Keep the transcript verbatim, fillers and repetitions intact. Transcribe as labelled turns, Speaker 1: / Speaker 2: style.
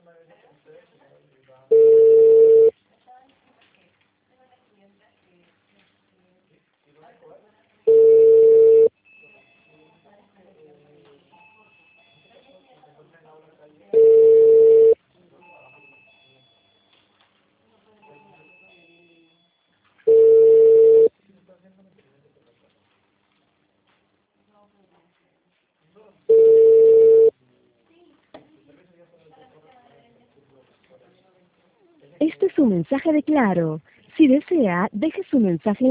Speaker 1: Este es un mensaje de Claro. Si desea, deje su mensaje en